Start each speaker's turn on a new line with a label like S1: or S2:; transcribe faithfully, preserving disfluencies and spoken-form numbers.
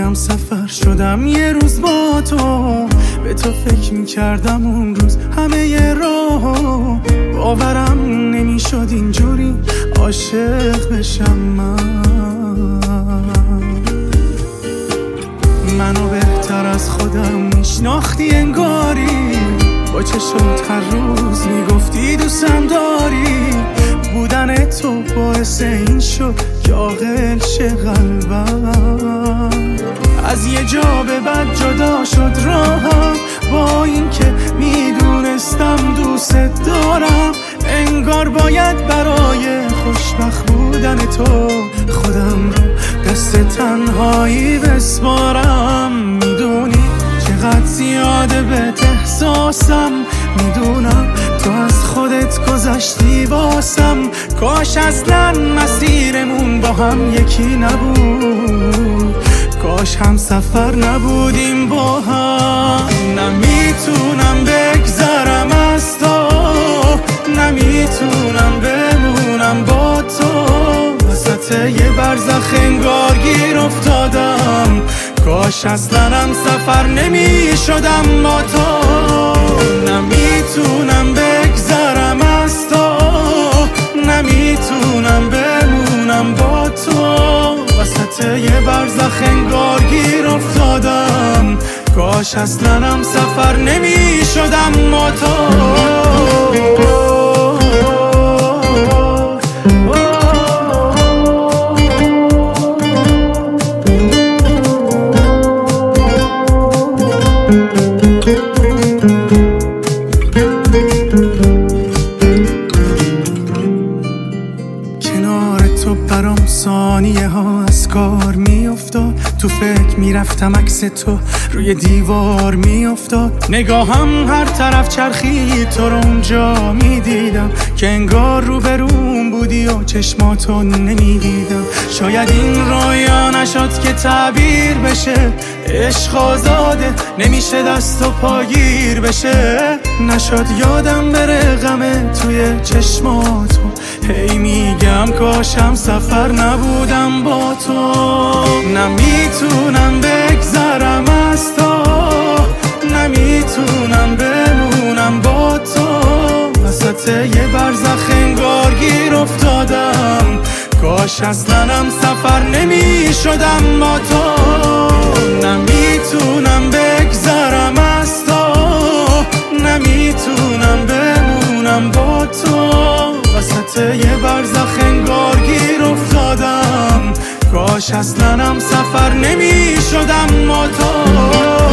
S1: هم سفر شدم یه روز با تو، به تو فکر میکردم اون روز همه یه راه، باورم نمیشد اینجوری عاشق بشم. من منو بهتر از خودم میشناختی انگاری، با چشمت هر روز میگفتی دوستم داری، بودن تو باعث این شد که عاقل شه قلبم. از یه جا به بعد جدا شد راهم، با این که میدونستم دوست دارم، انگار باید برای خوشبخت بودن تو خودم رو دست تنهایی بسپارم. میدونی چقدر زیاده بهت احساسم، میدونم تو از خودت گذشتی واسم، کاش اصلا مسیرمون با هم یکی نبود، کاش هم سفر نبودیم با هم. نمیتونم بگذرم از تو، نمیتونم بمونم با تو، وسط یه برزخ انگار گیر افتادم، کاش اصلا هم سفر نمی شدم با تو. نمیتونم بگذرم از تو، نمیتونم بمونم با تو، وسط یه برزخ انگار گیر افتادم، کاش اصلا هم سفر نمی شدم با تو. برام ثانیه ها از کار می افتاد، تو فکر می رفتم عکس تو روی دیوار می افتاد، نگاهم هر طرف چرخید تو رو اونجا می دیدم، که انگار رو بروم بودی و چشماتو نمی دیدم. شاید این رویا نشد که تعبیر بشه، عشق آزاده نمیشه دست و پاگیر بشه، نشد یادم بره غمه توی چشماتو، هی میگم کاشم سفر نبودم با تو. نمیتونم بگذرم از تو، نمیتونم بمونم با تو، وسط یه برزخ انگار گیر افتادم، کاش اصلا هم سفر نمی شدم با تو. نمیتونم بگذرم از تو، نمیتونم بمونم با تو، وسط یه برزخ انگار گیر افتادم، کاش اصلا هم سفر نمی شدم با تو.